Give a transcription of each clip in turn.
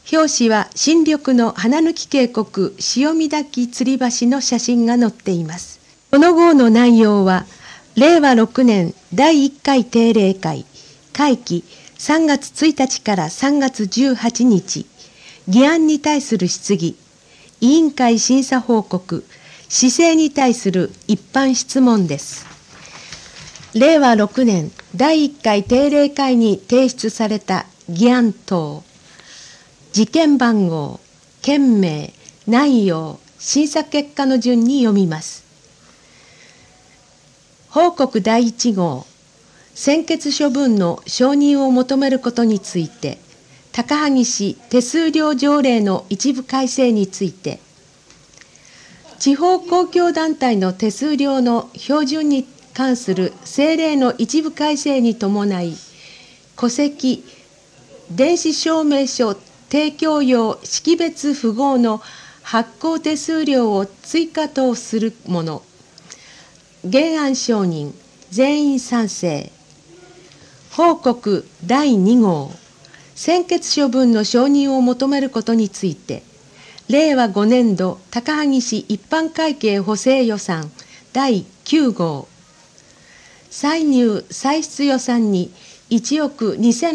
表紙は新緑の花貫渓谷潮見滝吊り橋の写真が載っています。この号の内容は、令和6年第1回定例会、会期3月1日から3月18日、議案に対する質疑、委員会審査報告、市政に対する一般質問です。令和6年第1回定例会に提出された議案等、事件番号、件名、内容、審査結果の順に読みます。報告第1号、専決処分の承認を求めることについて、高萩市手数料条例の一部改正について、地方公共団体の手数料の標準に関する政令の一部改正に伴い、戸籍、電子証明書提供用識別符号の発行手数料を追加等するもの。原案承認、全員賛成。報告第2号、専決処分の承認を求めることについて、令和5年度高萩市一般会計補正予算第9号、歳入歳出予算に1億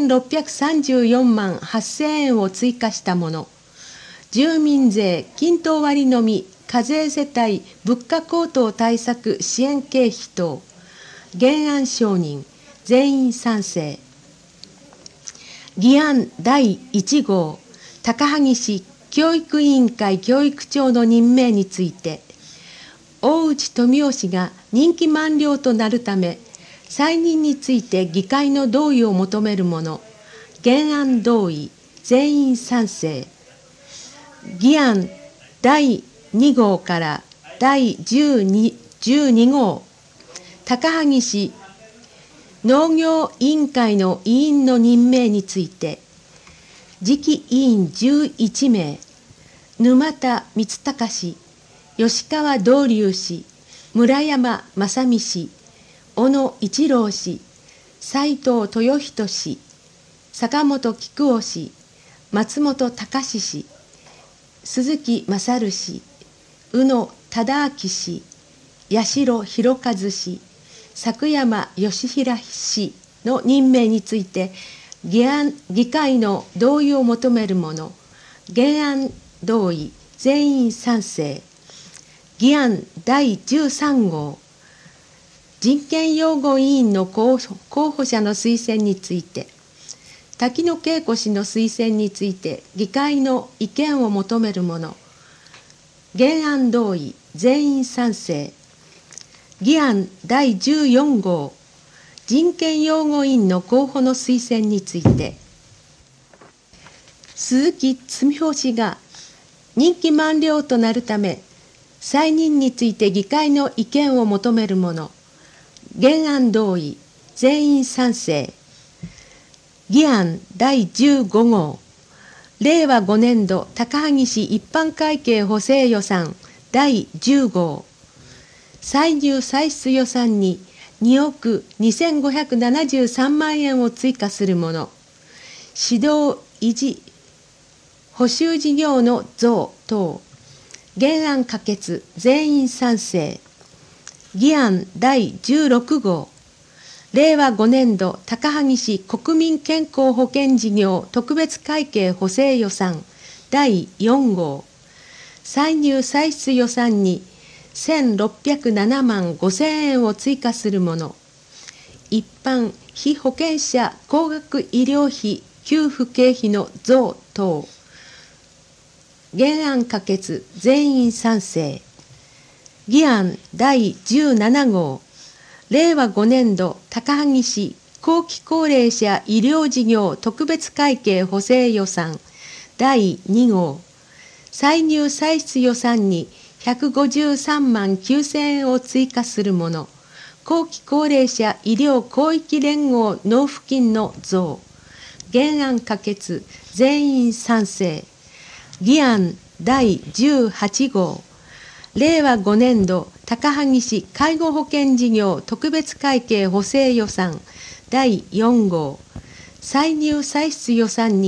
2634万8000円を追加したもの、住民税均等割のみ課税世帯物価高騰対策支援経費等、原案承認、全員賛成。議案第1号、高萩市教育委員会教育長の任命について、大内富雄氏が任期満了となるため、再任について議会の同意を求めるもの、原案同意、全員賛成。議案第2号から第12号、高萩市農業委員会の委員の任命について、次期委員11名、沼田光隆氏、吉川道隆氏、村山正美氏、小野一郎氏、斉藤豊人氏、坂本菊夫氏、松本隆氏、鈴木勝氏、宇野忠明氏、八代博一氏、作山義平氏の任命について、議会の同意を求めるもの、原案同意、全員賛成。議案第13号、人権擁護委員の候補者の推薦について、滝野恵子氏の推薦について議会の意見を求めるもの、原案同意、全員賛成。議案第14号、人権擁護委員の候補の推薦について、鈴木恒夫氏が任期満了となるため、再任について議会の意見を求めるもの、原案同意、全員賛成。議案第15号、令和5年度高萩市一般会計補正予算第10号、歳入歳出予算に2億2573万円を追加するもの、指導維持補修事業の増等、原案可決、全員賛成。議案第16号、令和5年度高萩市国民健康保険事業特別会計補正予算第4号、歳入歳出予算に1607万5000円を追加するもの、一般被保険者高額医療費給付経費の増等、原案可決、全員賛成。議案第17号、令和5年度高萩市後期高齢者医療事業特別会計補正予算第2号、歳入歳出予算に153万9000円を追加するもの、後期高齢者医療広域連合納付金の増、原案可決、全員賛成。議案第18号、令和5年度高萩市介護保険事業特別会計補正予算第4号、歳入歳出予算に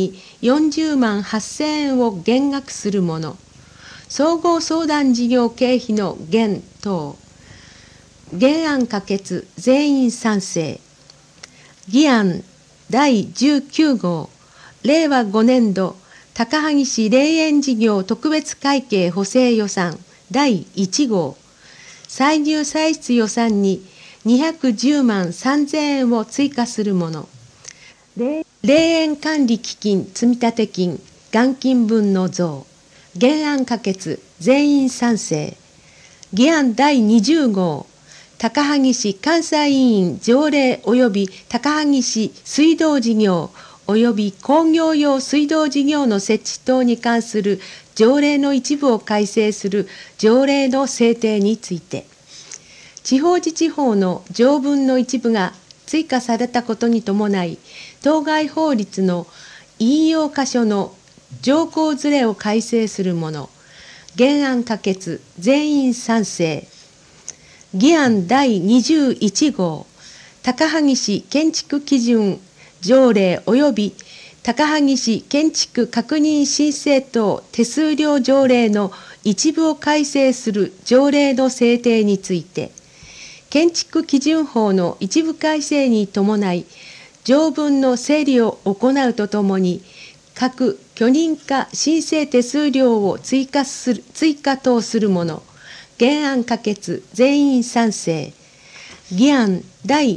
40万8000円を減額するもの、総合相談事業経費の減等。原案可決、全員賛成。議案第19号、令和5年度高萩市霊園事業特別会計補正予算第1号、歳入歳出予算に210万3000円を追加するもの。霊園管理基金積立金元金分の増。原案可決、全員賛成。議案第20号、高萩市監査委員条例及び高萩市水道事業及び工業用水道事業の設置等に関する条例の一部を改正する条例の制定について、地方自治法の条文の一部が追加されたことに伴い、当該法律の引用箇所の条項ずれを改正するもの。原案可決、全員賛成。議案第21号、高萩市建築基準条例及び高萩市建築確認申請等手数料条例の一部を改正する条例の制定について、建築基準法の一部改正に伴い、条文の整理を行うとともに、各許認可申請手数料を追加等するもの。原案可決、全員賛成。議案第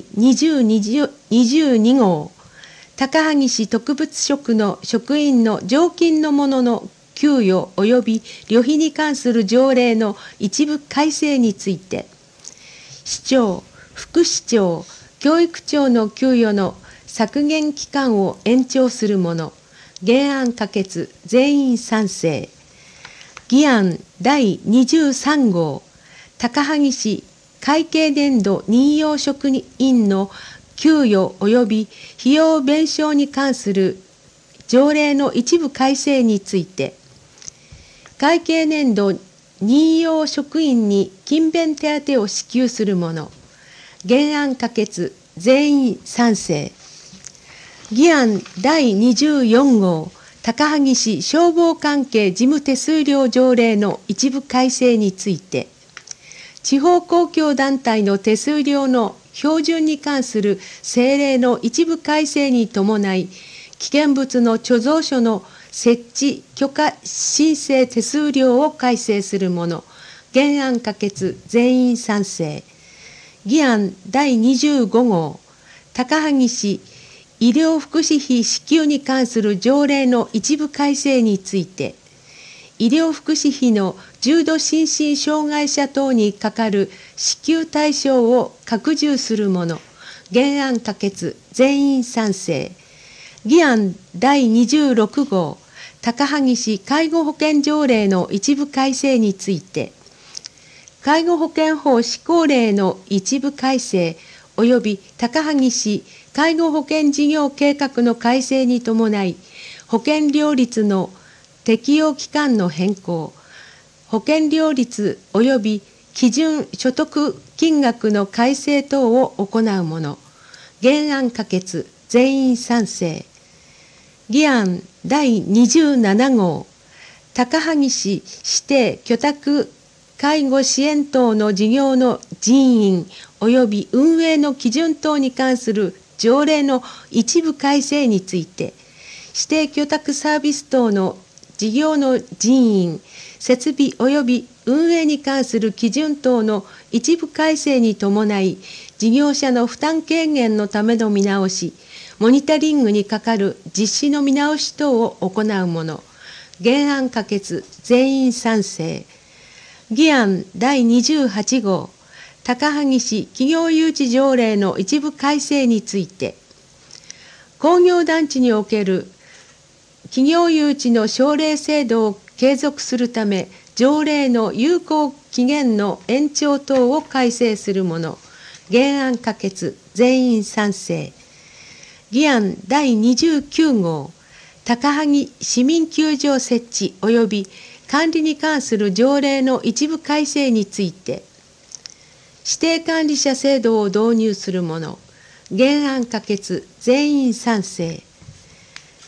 22号、高萩市特別職の職員の常勤の者の給与及び旅費に関する条例の一部改正について、市長、副市長、教育長の給与の削減期間を延長するもの。原案可決、全員賛成。議案第23号、高萩市会計年度任用職員の給与及び費用弁償に関する条例の一部改正について、会計年度任用職員に勤勉手当を支給するもの。原案可決、全員賛成。議案第24号、高萩市消防関係事務手数料条例の一部改正について、地方公共団体の手数料の標準に関する政令の一部改正に伴い、危険物の貯蔵所の設置許可申請手数料を改正するもの。原案可決、全員賛成。議案第25号、高萩市医療福祉費支給に関する条例の一部改正について、医療福祉費の重度心身障害者等にかかる支給対象を拡充するもの。原案可決、全員賛成。議案第26号、高萩市介護保険条例の一部改正について、介護保険法施行令の一部改正及び高萩市介護保険事業計画の改正に伴い、保険料率の適用期間の変更、保険料率及び基準所得金額の改正等を行うもの。原案可決、全員賛成。議案第27号、高萩市指定居宅介護支援等の事業の人員及び運営の基準等に関する条例の一部改正について、指定居宅サービス等の事業の人員、設備及び運営に関する基準等の一部改正に伴い、事業者の負担軽減のための見直し、モニタリングにかかる実施の見直し等を行うもの。原案可決、全員賛成。議案第28号、高萩市企業誘致条例の一部改正について、工業団地における企業誘致の奨励制度を継続するため、条例の有効期限の延長等を改正するもの。原案可決、全員賛成。議案第29号、高萩市民球場設置及び管理に関する条例の一部改正について、指定管理者制度を導入するもの。原案可決、全員賛成。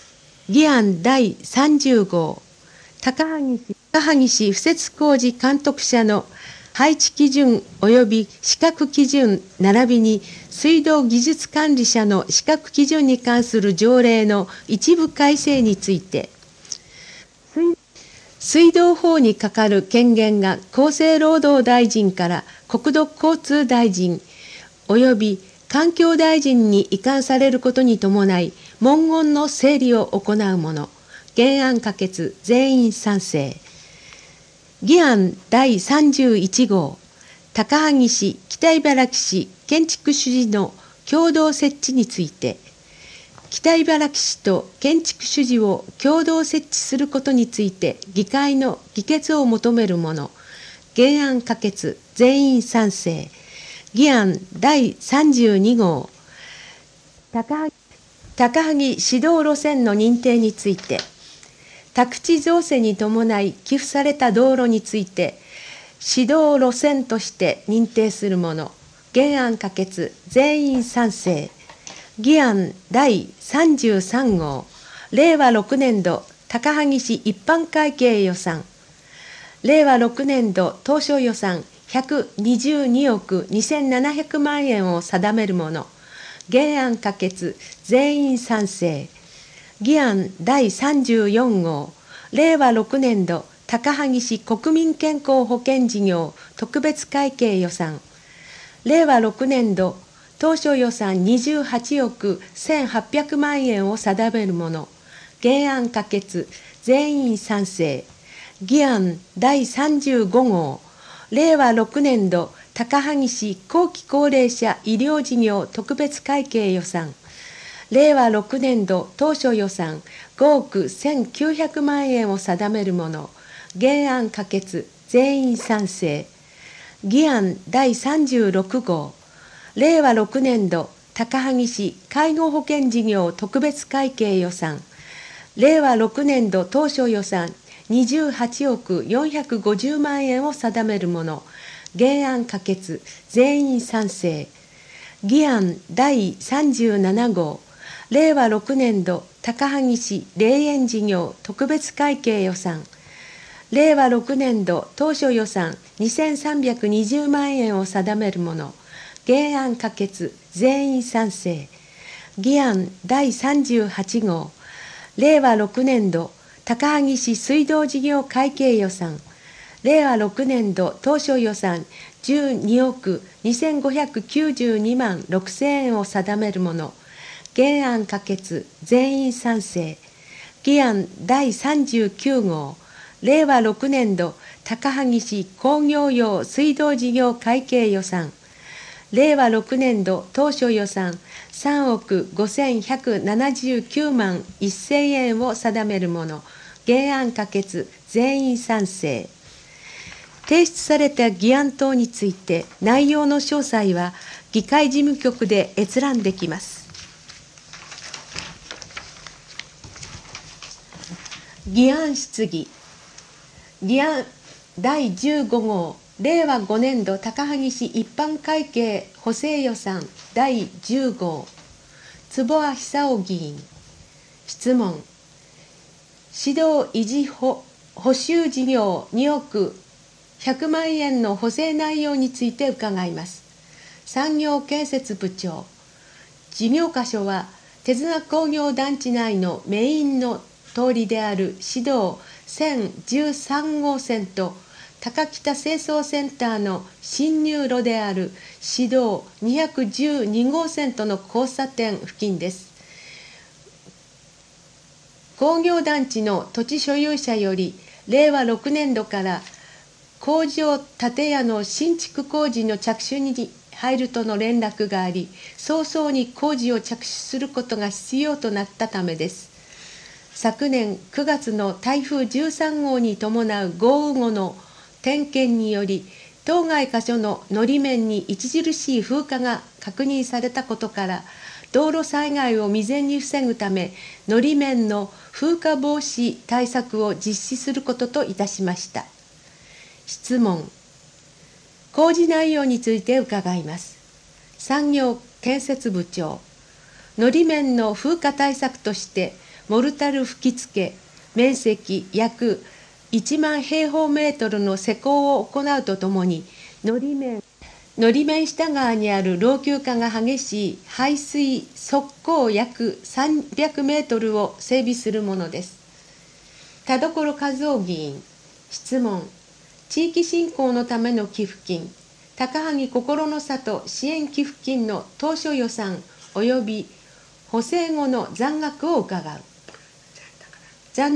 議案第30号、高萩市敷設工事監督者の配置基準及び資格基準並びに水道技術管理者の資格基準に関する条例の一部改正について、水道法に係る権限が厚生労働大臣から国土交通大臣及び環境大臣に移管されることに伴い、文言の整理を行うもの。原案可決、全員賛成。議案第31号、高萩市、北茨城市建築主事の共同設置について、北茨城市と建築主事を共同設置することについて議会の議決を求めるもの。原案可決、全員賛成。議案第32号、高萩市道路線の認定について、宅地造成に伴い寄付された道路について、市道路線として認定するもの。原案可決、全員賛成。議案第33号、令和6年度高萩市一般会計予算。令和6年度当初予算122億2700万円を定めるもの。原案可決、全員賛成。議案第34号、令和6年度高萩市国民健康保険事業特別会計予算。令和6年度当初予算28億1800万円を定めるもの。原案可決、全員賛成。議案第35号、令和6年度高萩市後期高齢者医療事業特別会計予算。令和6年度当初予算5億1900万円を定めるもの。原案可決、全員賛成。議案第36号、令和6年度高萩市介護保険事業特別会計予算。令和6年度当初予算28億450万円を定めるもの。原案可決、全員賛成。議案第37号、令和6年度高萩市霊園事業特別会計予算。令和6年度当初予算2320万円を定めるもの。原案可決、全員賛成。議案第38号、令和6年度高萩市水道事業会計予算。令和6年度当初予算12億2592万6000円を定めるもの。原案可決、全員賛成。議案第39号、令和6年度高萩市工業用水道事業会計予算。令和6年度当初予算3億5179万1000円を定めるもの。原案可決、全員賛成。提出された議案等について内容の詳細は議会事務局で閲覧できます。議案質疑。議案第15号、令和5年度高萩市一般会計補正予算第10号、坪谷久夫議員。質問。指導維持補修事業2億100万円の補正内容について伺います。産業建設部長。事業箇所は手綱工業団地内のメインの通りである市道1013号線と高北清掃センターの進入路である市道212号線との交差点付近です。工業団地の土地所有者より令和6年度から工場建屋の新築工事の着手に入るとの連絡があり、早々に工事を着手することが必要となったためです。昨年9月の台風13号に伴う豪雨後の点検により、当該箇所ののり面に著しい風化が確認されたことから、道路災害を未然に防ぐため、のり面の風化防止対策を実施することといたしました。質問。工事内容について伺います。産業建設部長。のり面の風化対策として、 モルタル吹き付け、面積約1万平方メートルの施工を行うとともに、のり面下側にある老朽化が激しい排水側溝約300メートルを整備するものです。田所和夫議員、質問。地域振興のための寄付金、高萩心の里支援寄付金の当初予算及び補正後の残高を伺う。企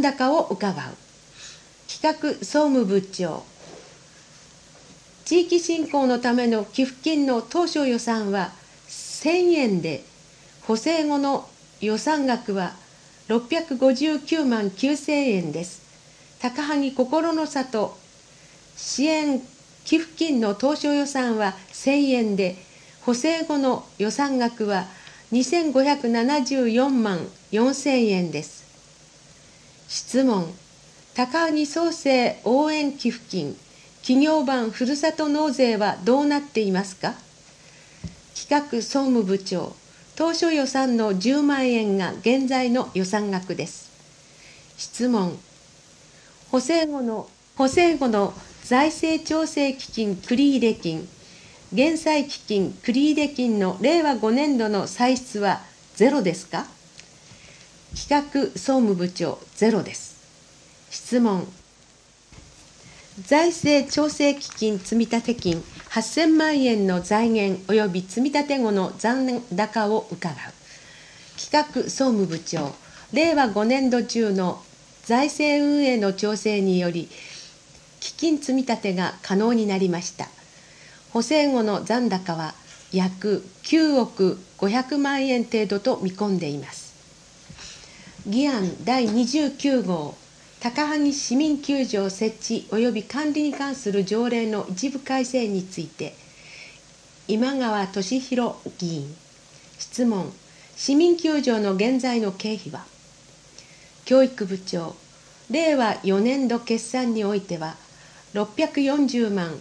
画総務部長。地域振興のための寄付金の当初予算は1000円で、補正後の予算額は659万9000円です。高萩心の里支援寄付金の当初予算は1000円で、補正後の予算額は2574万4000円です。質問。高萩創生応援寄付金企業版ふるさと納税はどうなっていますか？企画総務部長。当初予算の10万円が現在の予算額です。質問。補正後の財政調整基金繰入金、減債基金繰入金の令和5年度の歳出はゼロですか？企画総務部長、ゼロです。質問。財政調整基金積立金8000万円の財源及び積立後の残高を伺う。企画総務部長。令和5年度中の財政運営の調整により基金積み立てが可能になりました。補正後の残高は約9億500万円程度と見込んでいます。議案第29号高萩市民球場設置及び管理に関する条例の一部改正について、今川俊弘議員。質問。市民球場の現在の経費は？教育部長。令和4年度決算においては640万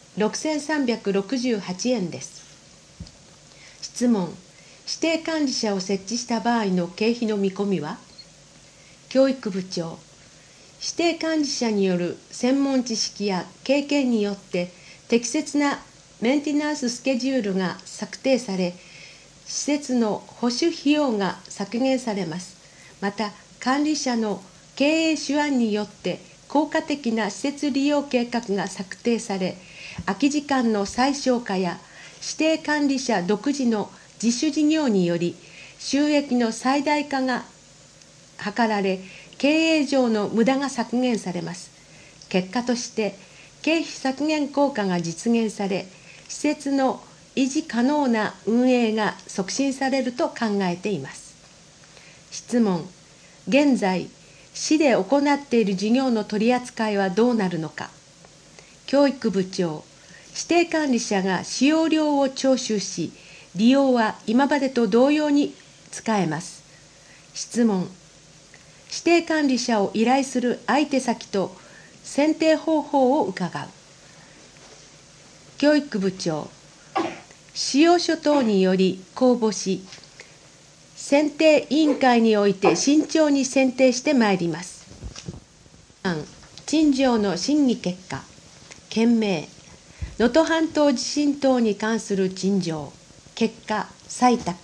6368円です。質問。指定管理者を設置した場合の経費の見込みは？教育部長。指定管理者による専門知識や経験によって適切なメンテナンススケジュールが策定され、施設の保守費用が削減されます。また、管理者の経営手腕によって効果的な施設利用計画が策定され、空き時間の最小化や指定管理者独自の自主事業により収益の最大化が図られ、経営上の無駄が削減されます。結果として経費削減効果が実現され、施設の維持可能な運営が促進されると考えています。質問。現在市で行っている事業の取り扱いはどうなるのか。教育部長。指定管理者が使用料を徴収し、利用は今までと同様に使えます。質問。指定管理者を依頼する相手先と選定方法を伺う。教育部長。使用書等により公募し、選定委員会において慎重に選定してまいります。陳情の審議結果。件名。能登半島地震等に関する陳情。結果、採択。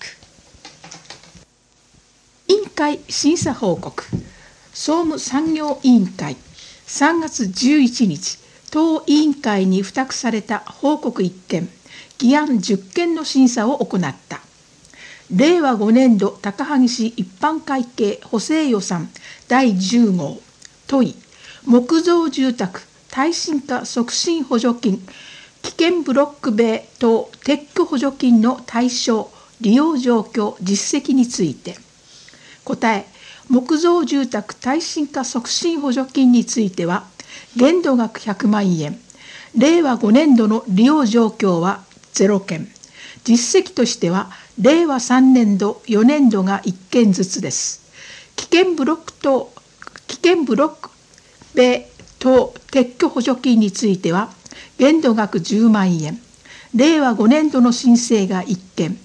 委員会審査報告。総務産業委員会3月11日、当委員会に付託された報告1件、議案10件の審査を行った。令和5年度高萩市一般会計補正予算第10号問い、木造住宅耐震化促進補助金、危険ブロック塀等撤去補助金の対象、利用状況、実績について。答え。木造住宅耐震化促進補助金については、限度額100万円、令和5年度の利用状況は0件、実績としては、令和3年度、4年度が1件ずつです。危険ブロック塀等撤去補助金については、限度額10万円、令和5年度の申請が1件、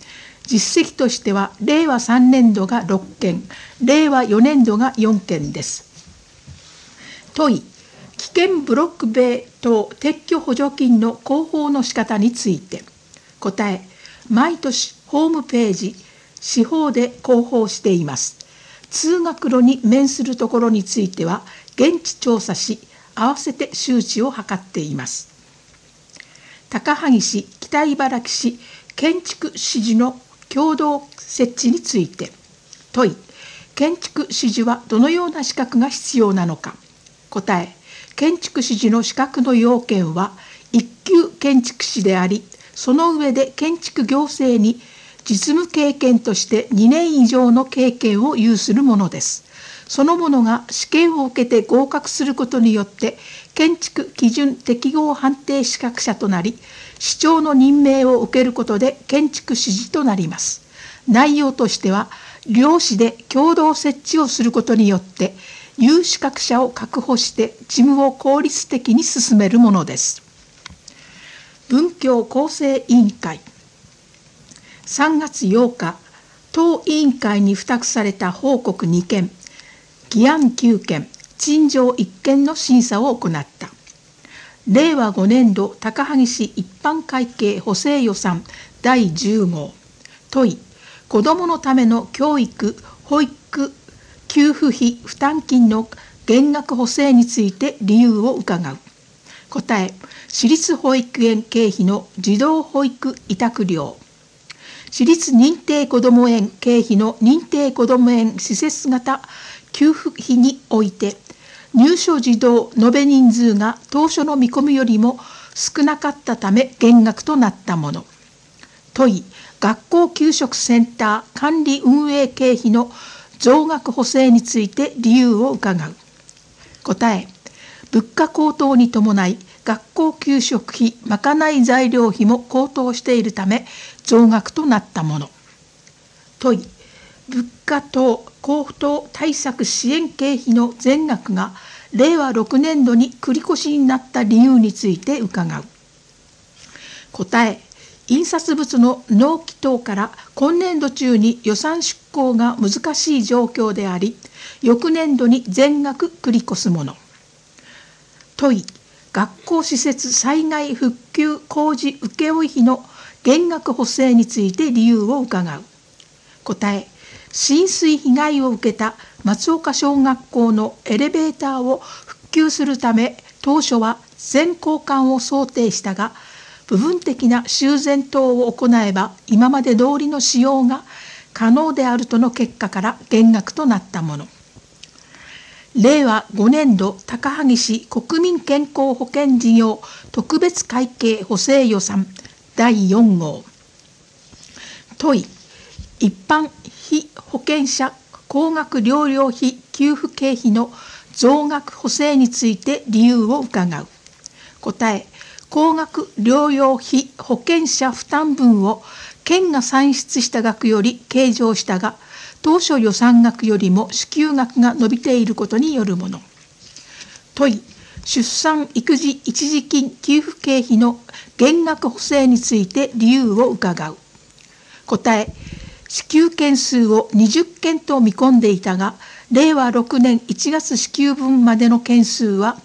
実績としては令和3年度が6件、令和4年度が4件です。問い、危険ブロック塀等撤去補助金の広報の仕方について。答え、毎年ホームページ、市法で広報しています。通学路に面するところについては、現地調査し、合わせて周知を図っています。高萩市、北茨城市建築指示の共同設置について。問い、建築指示はどのような資格が必要なのか。答え、建築指示の資格の要件は一級建築士であり、その上で建築行政に実務経験として2年以上の経験を有するものです。そのものが試験を受けて合格することによって建築基準適合判定資格者となり、市長の任命を受けることで建築指示となります。内容としては、両市で共同設置をすることによって有資格者を確保して事務を効率的に進めるものです。文教構成委員会。3月8日、当委員会に付託された報告2件、議案9件、陳情1件の審査を行った。令和5年度高萩市一般会計補正予算第10号。問い、子どものための教育・保育給付費負担金の減額補正について理由を伺う。答え、私立保育園経費の児童保育委託料、私立認定こども園経費の認定こども園施設型給付費において、入所児童延べ人数が当初の見込みよりも少なかったため減額となったもの。問い、学校給食センター管理運営経費の増額補正について理由を伺う。答え、物価高騰に伴い学校給食費まかない材料費も高騰しているため増額となったもの。問い、物価等高騰対策支援経費の全額が令和6年度に繰り越しになった理由について伺う。答え、印刷物の納期等から今年度中に予算執行が難しい状況であり、翌年度に全額繰り越すもの。問い、学校施設災害復旧工事請負費の減額補正について理由を伺う。答え、浸水被害を受けた松岡小学校のエレベーターを復旧するため、当初は全交換を想定したが、部分的な修繕等を行えば今まで通りの使用が可能であるとの結果から減額となったもの。令和5年度高萩市国民健康保険事業特別会計補正予算第4号。問い、一般被保険者高額療養費給付経費の増額補正について理由を伺う。答え、高額療養費保険者負担分を県が算出した額より計上したが、当初予算額よりも支給額が伸びていることによるもの。問い、出産育児一時金給付経費の減額補正について理由を伺う。答え、支給件数を20件と見込んでいたが、令和6年1月支給分までの件数は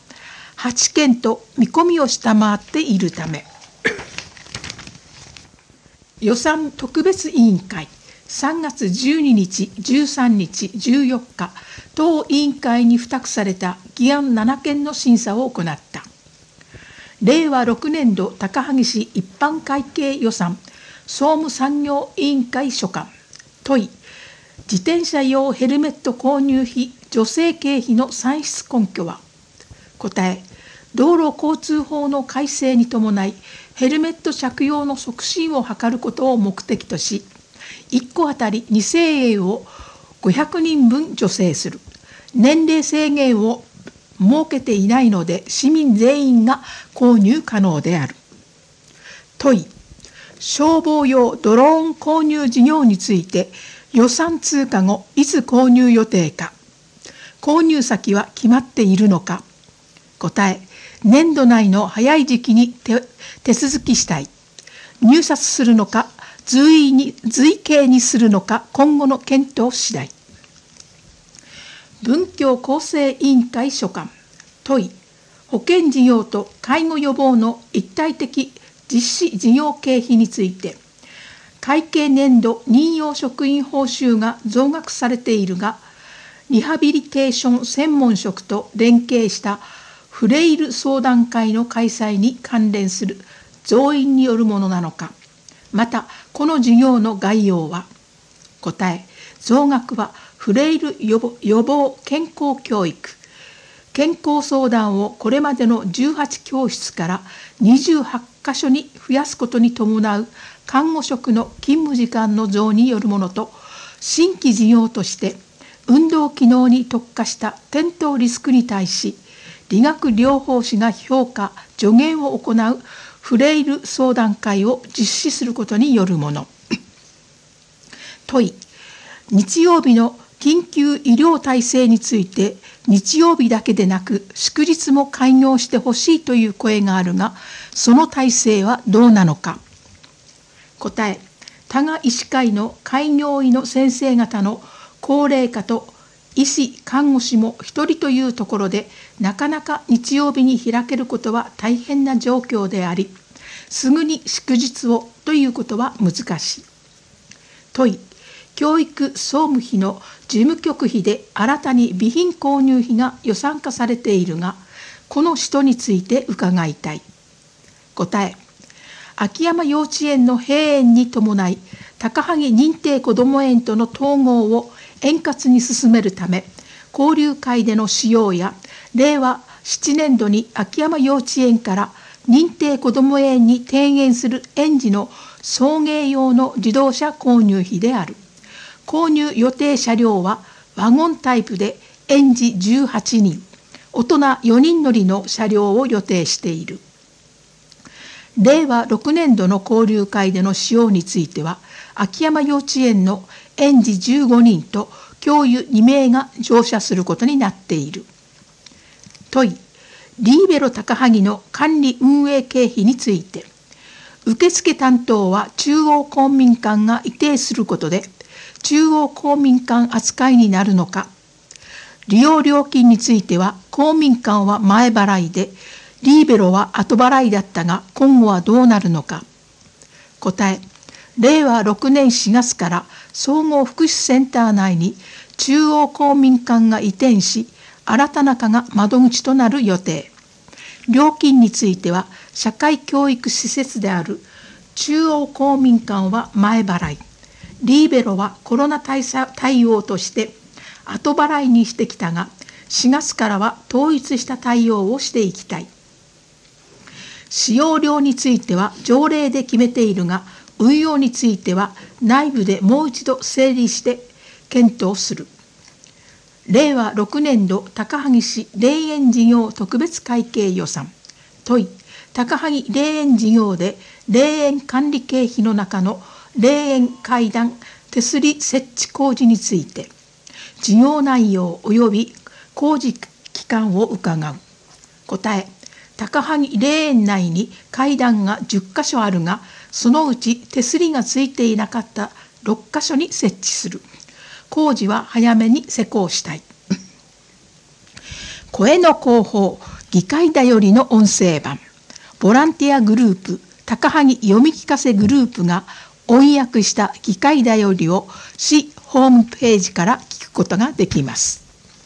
8件と見込みを下回っているため。予算特別委員会。3月12日、13日、14日、当委員会に付託された議案7件の審査を行った。令和6年度高萩市一般会計予算総務産業委員会所管。問い、自転車用ヘルメット購入費助成経費の算出根拠は。答え、道路交通法の改正に伴いヘルメット着用の促進を図ることを目的とし、1個あたり2000円を500人分助成する。年齢制限を設けていないので市民全員が購入可能である。問い、消防用ドローン購入事業について予算通過後いつ購入予定か。購入先は決まっているのか。答え、年度内の早い時期に手続きしたい。入札するのか随形にするのか今後の検討次第。文教厚生委員会所管問い、保険事業と介護予防の一体的実施事業経費について、会計年度任用職員報酬が増額されているが、リハビリテーション専門職と連携したフレイル相談会の開催に関連する増員によるものなのか、またこの事業の概要は。答え、増額はフレイル予防健康教育、健康相談をこれまでの18教室から28カ所に増やすことに伴う看護職の勤務時間の増によるものと、新規事業として運動機能に特化した転倒リスクに対し理学療法士が評価助言を行うフレイル相談会を実施することによるもの。問い、日曜日の緊急医療体制について日曜日だけでなく祝日も開業してほしいという声があるが、その体制はどうなのか。答え、多賀医師会の開業医の先生方の高齢化と医師看護師も一人というところでなかなか日曜日に開けることは大変な状況であり、すぐに祝日をということは難しい。問い、教育総務費の事務局費で新たに備品購入費が予算化されているが、この使途について伺いたい。答え、秋山幼稚園の閉園に伴い高萩認定こども園との統合を円滑に進めるため、交流会での使用や令和7年度に秋山幼稚園から認定こども園に転園する園児の送迎用の自動車購入費である。購入予定車両はワゴンタイプで園児18人、大人4人乗りの車両を予定している。令和6年度の交流会での使用については、秋山幼稚園の園児15人と教諭2名が乗車することになっている。問い、リーベロ高萩の管理運営経費について、受付担当は中央公民館が委定することで、中央公民館扱いになるのか。利用料金については、公民館は前払いで、リーベロは後払いだったが、今後はどうなるのか。答え、令和6年4月から総合福祉センター内に中央公民館が移転し、新たな課が窓口となる予定。料金については、社会教育施設である中央公民館は前払い、リーベロはコロナ対応として後払いにしてきたが、4月からは統一した対応をしていきたい。使用料については条例で決めているが、運用については内部でもう一度整理して検討する。令和6年度高萩市霊園事業特別会計予算。問い、高萩霊園事業で霊園管理経費の中の霊園階段手すり設置工事について、事業内容及び工事期間を伺う。答え、高萩霊園内に階段が10カ所あるが、そのうち手すりがついていなかった6カ所に設置する。工事は早めに施行したい。声の広報、議会だよりの音声版。ボランティアグループ、高萩読み聞かせグループが翻訳した議会だよりを市ホームページから聞くことができます。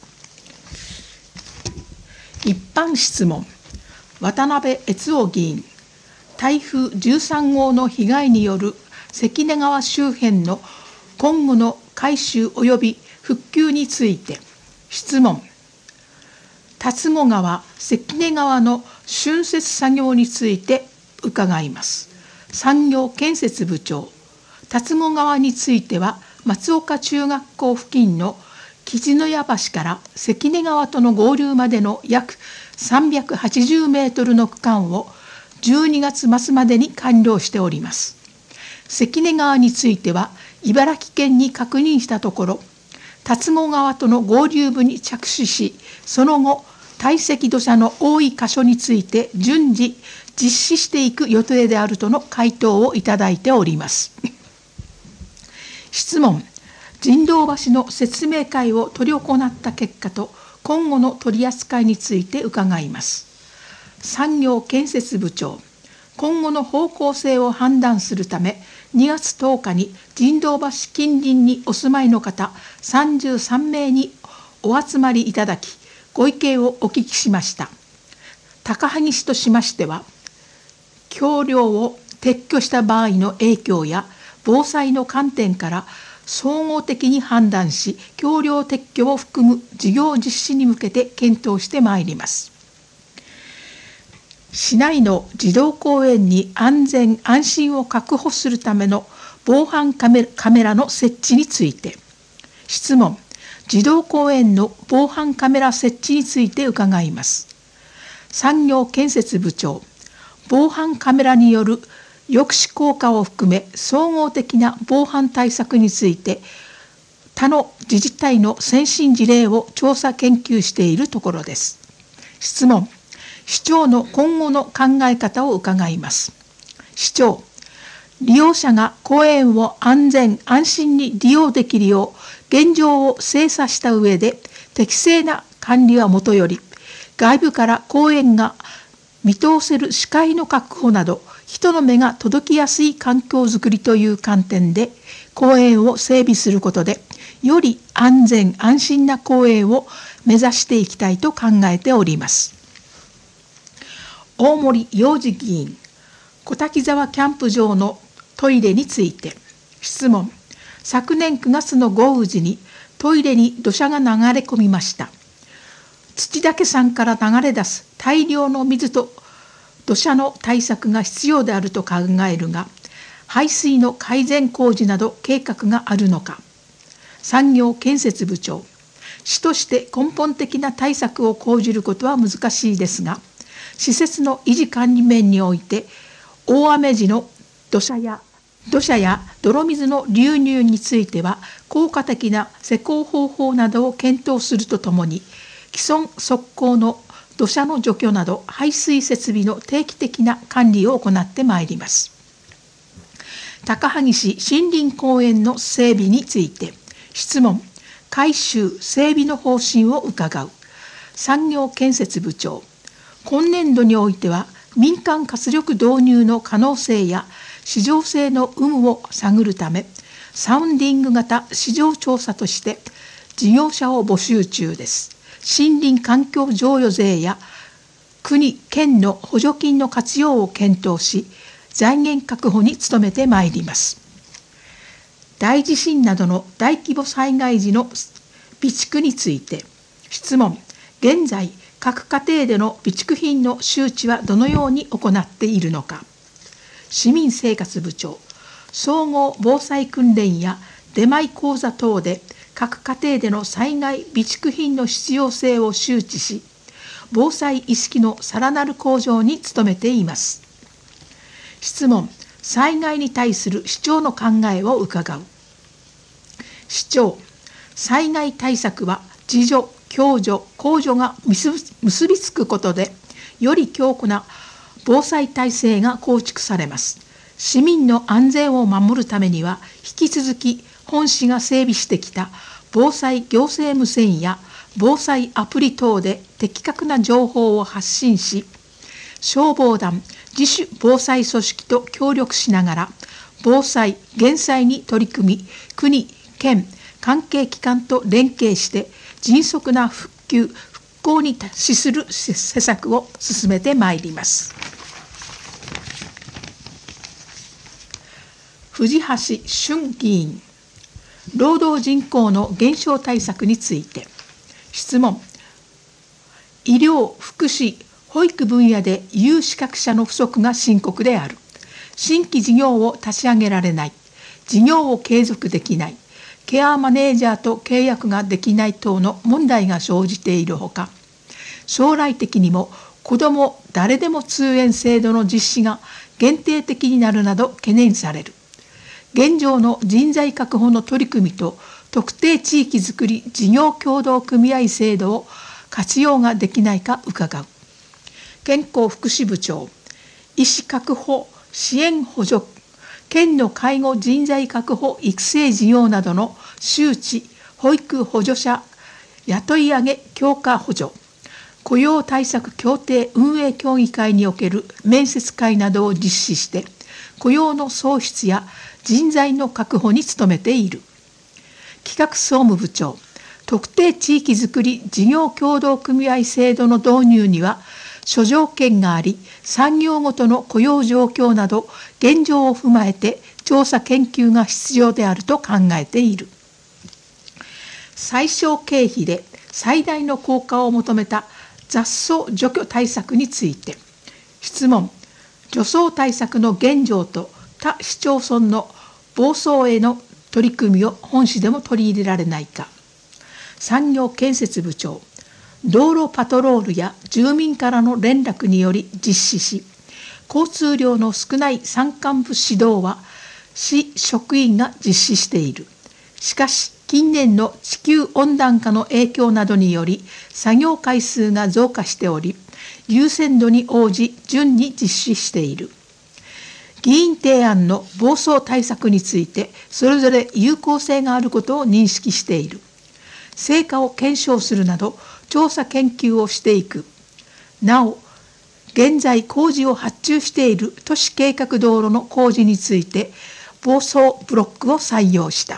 一般質問。渡辺悦夫議員、台風13号の被害による関根川周辺の今後の改修及び復旧について。質問。龍郷川、関根川の浚渫作業について伺います。産業建設部長。龍郷川については、松岡中学校付近の雉野谷橋から関根川との合流までの約380メートルの区間を12月末までに完了しております。関根川については、茨城県に確認したところ、龍郷川との合流部に着手し、その後、堆積土砂の多い箇所について順次実施していく予定であるとの回答をいただいております。 質問、人道橋の説明会を執り行った結果と今後の取り扱いについて伺います。産業建設部長、今後の方向性を判断するため、2月10日に人道橋近隣にお住まいの方33名にお集まりいただき、ご意見をお聞きしました。高萩市としましては、橋梁を撤去した場合の影響や防災の観点から総合的に判断し、橋梁撤去を含む事業実施に向けて検討してまいります。市内の児童公園に安全安心を確保するための防犯カメラの設置について。質問、児童公園の防犯カメラ設置について伺います。産業建設部長、防犯カメラによる抑止効果を含め総合的な防犯対策について他の自治体の先進事例を調査研究しているところです。質問、市長の今後の考え方を伺います。市長、利用者が公園を安全安心に利用できるよう現状を精査した上で適正な管理はもとより、外部から公園が見通せる視界の確保など人の目が届きやすい環境づくりという観点で公園を整備することで、より安全安心な公園を目指していきたいと考えております。大森洋二議員、小滝沢キャンプ場のトイレについて。質問、昨年9月の豪雨時にトイレに土砂が流れ込みました。土岳山から流れ出す大量の水と土砂の対策が必要であると考えるが、排水の改善工事など計画があるのか。産業建設部長、市として根本的な対策を講じることは難しいですが、施設の維持管理面において大雨時の土砂や泥水の流入については効果的な施工方法などを検討するとともに、既存側溝の土砂の除去など排水設備の定期的な管理を行ってまいります。高萩市森林公園の整備について。質問、改修整備の方針を伺う。産業建設部長、今年度においては民間活力導入の可能性や市場性の有無を探るため、サウンディング型市場調査として事業者を募集中です。森林環境譲与税や国・県の補助金の活用を検討し、財源確保に努めてまいります。大地震などの大規模災害時の備蓄について。質問、現在各家庭での備蓄品の周知はどのように行っているのか。市民生活部長、総合防災訓練や出前講座等で各家庭での災害備蓄品の必要性を周知し、防災意識のさらなる向上に努めています。質問、災害に対する市長の考えを伺う。市長、災害対策は自助、共助、公助が結びつくことで、より強固な防災体制が構築されます。市民の安全を守るためには、引き続き本市が整備してきた防災行政無線や防災アプリ等で的確な情報を発信し、消防団、自主防災組織と協力しながら、防災・減災に取り組み、国・県、関係機関と連携して迅速な復旧・復興に資する施策を進めてまいります。藤橋俊議員、労働人口の減少対策について。質問、医療・福祉・保育分野で有資格者の不足が深刻である。新規事業を立ち上げられない。事業を継続できない。ケアマネージャーと契約ができない等の問題が生じているほか、将来的にも子ども誰でも通園制度の実施が限定的になるなど懸念される。現状の人材確保の取り組みと特定地域づくり事業協同組合制度を活用ができないか伺う。健康福祉部長、医師確保支援補助県の介護人材確保育成事業などの周知、保育補助者雇い上げ強化補助、雇用対策協定運営協議会における面接会などを実施して、雇用の創出や人材の確保に努めている。企画総務部長、特定地域づくり事業協同組合制度の導入には諸条件があり、産業ごとの雇用状況など現状を踏まえて調査研究が必要であると考えている。最小経費で最大の効果を求めた雑草除去対策について、質問、除草対策の現状と他市町村の防草への取り組みを本市でも取り入れられないか。産業建設部長、道路パトロールや住民からの連絡により実施し、交通量の少ない山間部指導は市職員が実施している。しかし近年の地球温暖化の影響などにより作業回数が増加しており、優先度に応じ順に実施している。議員提案の暴走対策についてそれぞれ有効性があることを認識している。成果を検証するなど調査研究をしていく。なお、現在工事を発注している都市計画道路の工事について暴走ブロックを採用した。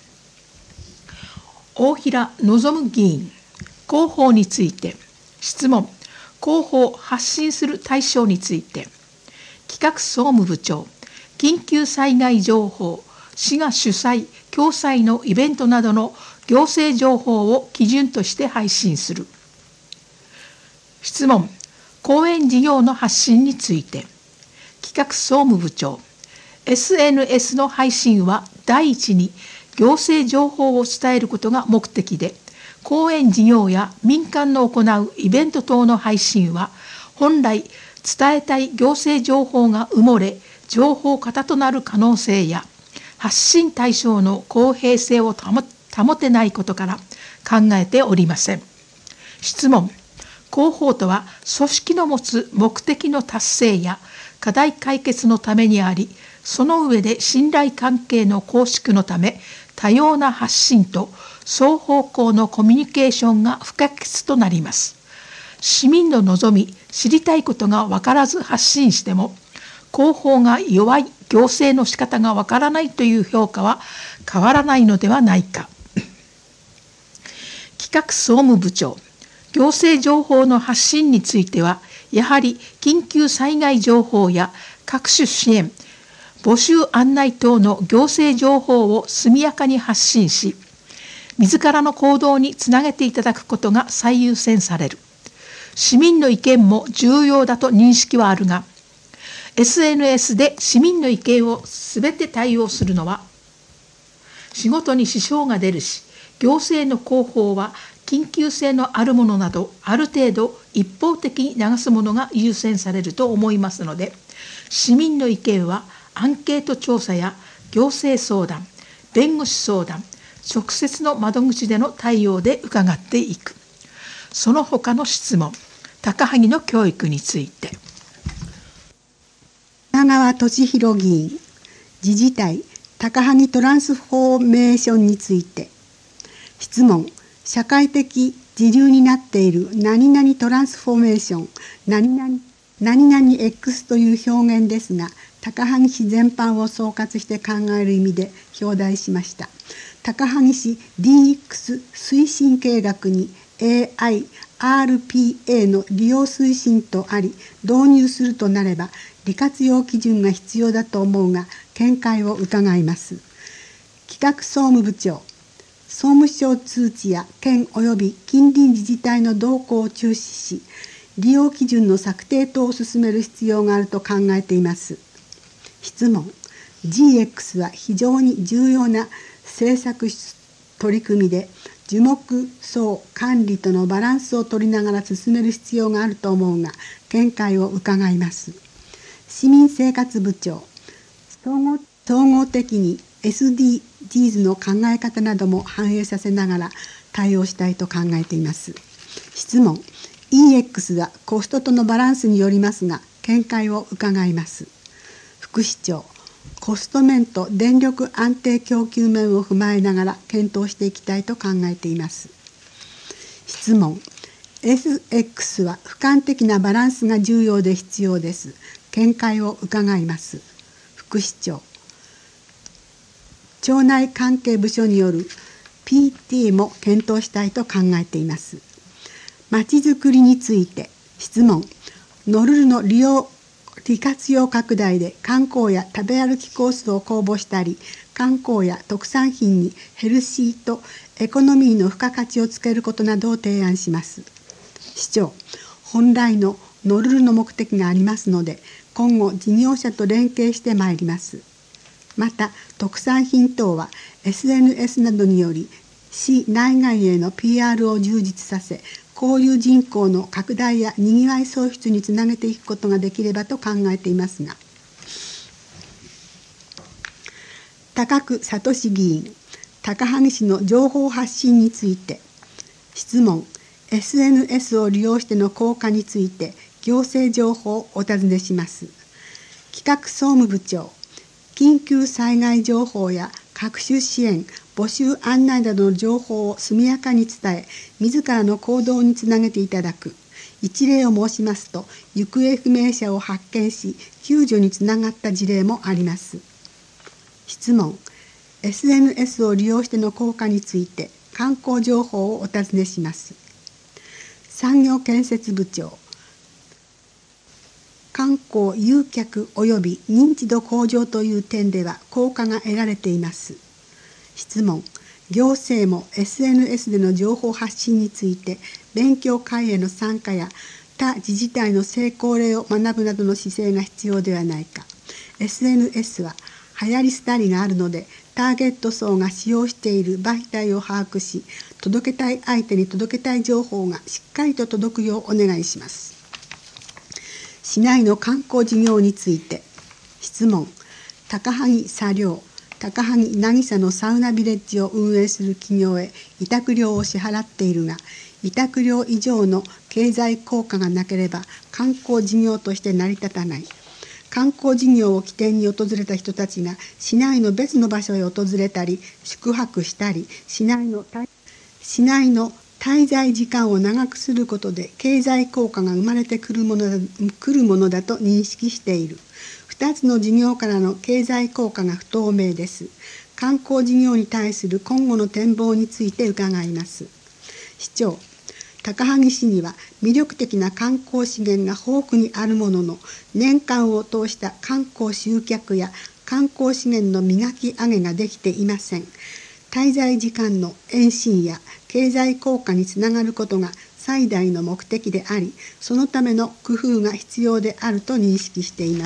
大平望議員、広報について質問、広報発信する対象について、企画総務部長、緊急災害情報、市が主催・共催のイベントなどの行政情報を基準として配信する。質問、公園事業の発信について、企画総務部長、SNS の配信は第一に行政情報を伝えることが目的で、公園事業や民間の行うイベント等の配信は本来伝えたい行政情報が埋もれ、情報過多となる可能性や発信対象の公平性を保てないことから考えておりません。質問、広報とは組織の持つ目的の達成や課題解決のためにあり、その上で信頼関係の構築のため多様な発信と双方向のコミュニケーションが不可欠となります。市民の望み、知りたいことが分からず発信しても、広報が弱い、行政の仕方が分からないという評価は変わらないのではないか。企画総務部長、行政情報の発信については、やはり緊急災害情報や各種支援、募集案内等の行政情報を速やかに発信し、自らの行動につなげていただくことが最優先される。市民の意見も重要だと認識はあるが、SNS で市民の意見をすべて対応するのは仕事に支障が出るし、行政の広報は緊急性のあるものなどある程度一方的に流すものが優先されると思いますので、市民の意見はアンケート調査や行政相談、弁護士相談、直接の窓口での対応で伺っていく。その他の質問、高萩の教育について。 長川俊弘議員、自治体高萩トランスフォーメーションについて。質問、社会的時流になっている何々トランスフォーメーション、何々 X という表現ですが、高萩市全般を総括して考える意味で表題しました。高萩市 DX 推進計画に AI、RPA の利用推進とあり、導入するとなれば利活用基準が必要だと思うが、見解を伺います。企画総務部長、総務省通知や県及び近隣自治体の動向を注視し、利用基準の策定等を進める必要があると考えています。質問、GX は非常に重要な政策取り組みで、樹木層管理とのバランスを取りながら進める必要があると思うが、見解を伺います。市民生活部長、総合的に SDGs の考え方なども反映させながら対応したいと考えています。質問、EX はコストとのバランスによりますが、見解を伺います。副市長、 コスト面と電力安定供給面を踏まえながら検討していきたいと考えています。質問。SX は俯瞰的なバランスが重要で必要です。見解を伺います。副市長。町内関係部署による PT も検討したいと考えています。まちづくりについて質問。ノルルの利活用拡大で観光や食べ歩きコースを公募したり、観光や特産品にヘルシーとエコノミーの付加価値をつけることなどを提案します。市長、本来のノルルの目的がありますので、今後事業者と連携してまいります。また、特産品等は SNS などにより市内外への PR を充実させ、交流人口の拡大やにぎわい創出につなげていくことができればと考えていますが、高久聡議員、高萩市の情報発信について質問。SNS を利用しての効果について行政情報をお尋ねします。企画総務部長、緊急災害情報や各種支援、募集案内などの情報を速やかに伝え、自らの行動につなげていただく。一例を申しますと、行方不明者を発見し、救助につながった事例もあります。質問。SNS を利用しての効果について観光情報をお尋ねします。産業建設部長。観光誘客及び認知度向上という点では効果が得られています。質問。行政も SNS での情報発信について勉強会への参加や他自治体の成功例を学ぶなどの姿勢が必要ではないか。 SNS は流行り廃りがあるので、ターゲット層が使用している媒体を把握し、届けたい相手に届けたい情報がしっかりと届くようお願いします。市内の観光事業について質問。高萩茶寮、高萩渚のサウナビレッジを運営する企業へ委託料を支払っているが、委託料以上の経済効果がなければ観光事業として成り立たない。観光事業を起点に訪れた人たちが市内の別の場所へ訪れたり宿泊したり、市内の滞在時間を長くすることで経済効果が生まれてくるものだと認識している。2つの事業からの経済効果が不透明です。観光事業に対する今後の展望について伺います。市長、高萩市には魅力的な観光資源が豊富にあるものの、年間を通した観光集客や観光資源の磨き上げができていません。滞在時間の延伸や経済効果につながることが最大の目的であり、そのための工夫が必要であると認識しています。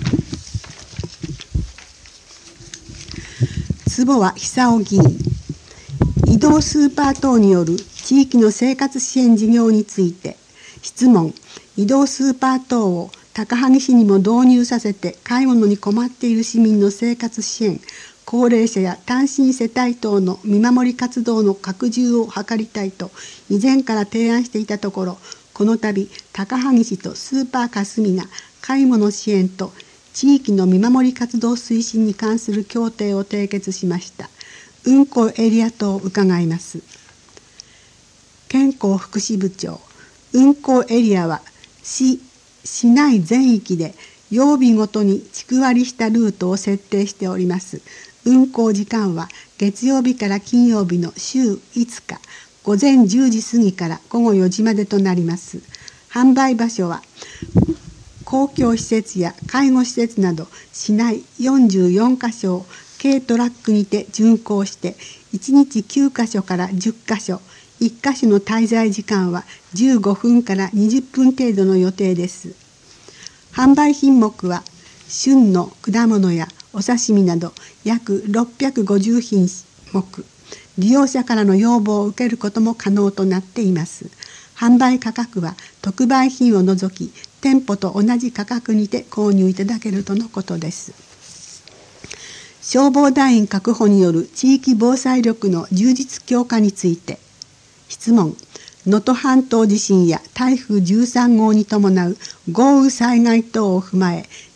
坪和久夫議員、移動スーパー等による地域の生活支援事業について質問。移動スーパー等を高萩市にも導入させて買い物に困っている市民の生活支援、高齢者や単身世帯等の見守り活動の拡充を図りたいと以前から提案していたところ、この度高萩市とスーパーかすみが買い物支援と地域の見守り活動推進に関する協定を締結しました。運行エリア等を伺います。健康福祉部長、運行エリアは市内全域で曜日ごとに地区割りしたルートを設定しております。運行時間は月曜日から金曜日の週5日、午前10時過ぎから午後4時までとなります。販売場所は公共施設や介護施設など市内44カ所を軽トラックにて巡行して1日9カ所から10カ所、1カ所の滞在時間は15分から20分程度の予定です。販売品目は旬の果物やお刺身など約650品目、利用者からの要望を受けることも可能となっています。販売価格は特売品を除き店舗と同じ価格にて購入いただけるとのことです。消防団員確保による地域防災力の充実強化について質問。能登半島地震や台風13号に伴う豪雨災害等を踏まえ、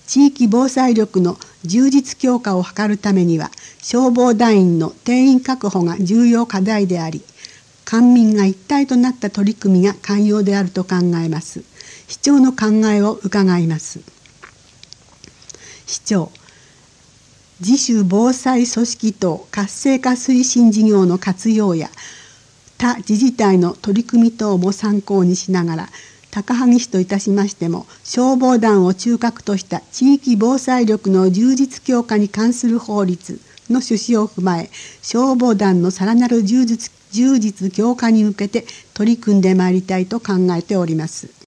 地域防災力の充実強化を図るためには、消防団員の定員確保が重要課題であり、官民が一体となった取り組みが肝要であると考えます。市長の考えを伺います。市長、自主防災組織等活性化推進事業の活用や他自治体の取り組み等も参考にしながら、高萩市といたしましても、消防団を中核とした地域防災力の充実強化に関する法律の趣旨を踏まえ、消防団のさらなる充実強化に向けて取り組んでまいりたいと考えております。